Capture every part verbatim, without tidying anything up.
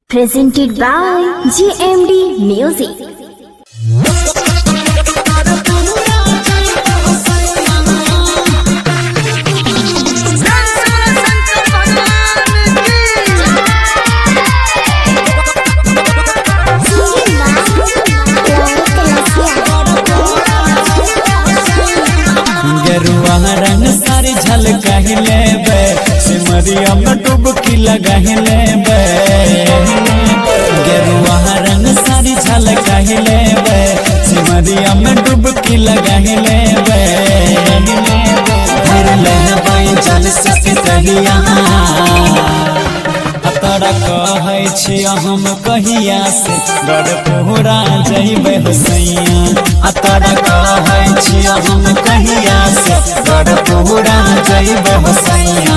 Presented by G M D Music. गेरुआ रंग सारी झलका लेबे सिमरिया में डुबकी लगा लेबे गेरुआ रंग सारी झलका लेबे सिमरिया में डुबकी लगा लेबे फिर लेबे जल से कहिया तोरा कहै छी हम कहिया से डर पूरा जइबे हुसैया आ तोरा कहै छी हम कहिया से डर पूरा जइबे हुसैया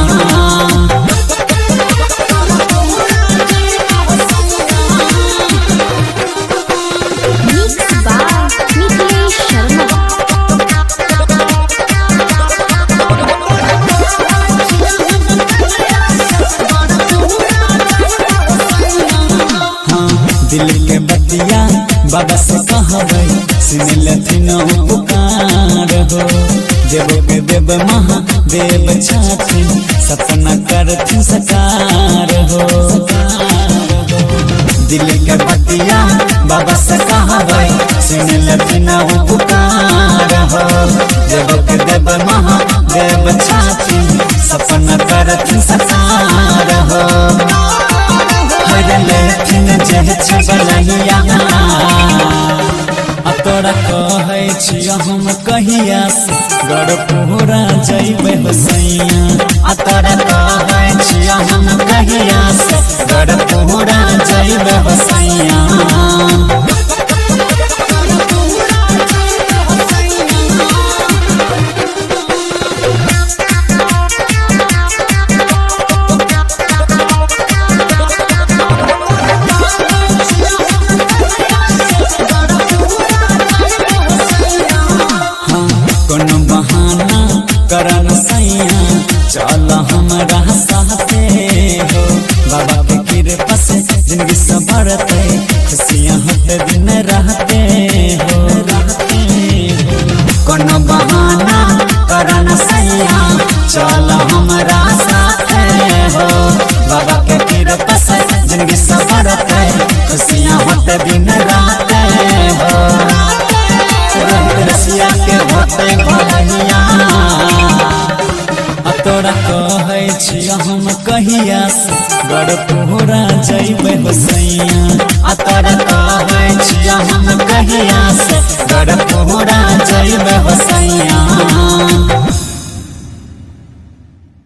दिल के बतिया बाबा से कहबै सुन लथिन पुकार हो देव के देव महादेव छथिन सपना करथिन सकार हो दिल के बतिया बाबा से कहबै सुन लथिन पुकार हो देव के देव महादेव छथिन सपना करथिन सकार हो तोरा कहै छी हम कहिया से गड़ पूरा जइबे हुसैया आ तोरा कहै छी हम कहिया से गड़ पूरा जइबे हुसैया करन सैया चल हमरा साथे हो बाबा के कृपा से जिंदगी संभरते खुशियां होते दिन रहते हो रहते हो कोनो बहाना करन सैया चल हमरा साथे हो बाबा के कृपा से जिंदगी संभरते खुशियां होते दिन रहते हो रसिया के होते भलैया तोरा कहै छी हम कहिया से गड़ पूरा जइबे हुसैया आ तोरा